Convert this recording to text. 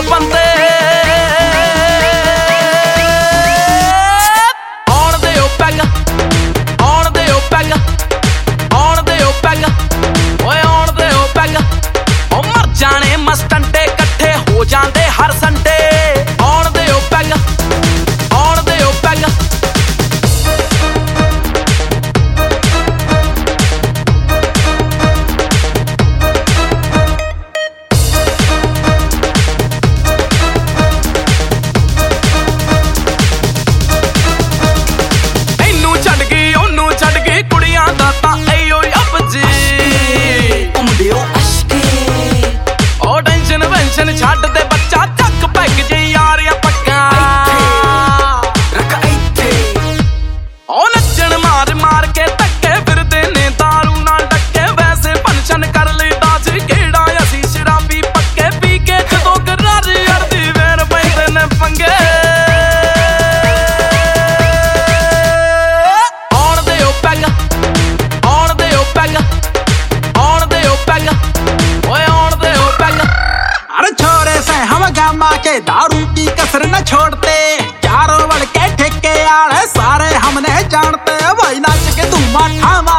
ਬੰਦੇ ਆਉਣ ਦਿਓ ਪੈਗ ਆਉਣ ਦਿਓ ਪੈਗ ਆਉਣ ਦਿਓ ਪੈਗ ਓਏ ਆਉਣ ਦਿਓ ਪੈਗ ਉਹ ਮਰ ਜਾਣੇ ਮਸਟੰਟੇ ਇਕੱਠੇ ਹੋ ਜਾਂਦੇ ਹਰ ਸੰਡੇ ਆਉਣ ਦਿਓ ਪੈਗ ਆਉਣ ਦਿਓ ਪੈਗ ਛੱਡ ਦੇ ਬੱਚਾ ਚੱਕ ਪੈਗ ਜੇ ਯਾਰੀਆਂ ਪੱਕਾ ਰੱਖ ਇੱਥੇ ਉਹ ਨੱਚਣ ਮਾਰ ਮਾਰ ਕੇ ਧੱਕੇ ਫਿਰਦੇ ਨੇ ਦਾਰੂ ਨਾਲ ਡੱਕੇ ਵੈਸੇ ਫੰਕਸ਼ਨ ਕਰ ਲਈਦਾ ਸੀ ਕਿਹੜਾ ਅਸੀਂ ਸ਼ਰਾਬੀ ਪੱਕੇ ਪੀ ਕੇ ਜਦੋਂ ਗਰਾਰੀ ਅੜਦੀ ਵੇਰ ਪੈਂਦੇ ਨੇ ਪੰਗੇ ਆਉਣ ਦਿਓ ਪੈਗ ਆਉਣ ਦਿਓ ਪੈਗ ਆਉਣ ਦਿਓ ਪੈਗ ਓਏ ਆਉਣ ਦਿਓ ਪੈਗ अरे छोरे से हम गामा के दारू की कसर न छोड़ते चारों बल के ठेके आड़े सारे हमने जानते वही नाच के तुम माठा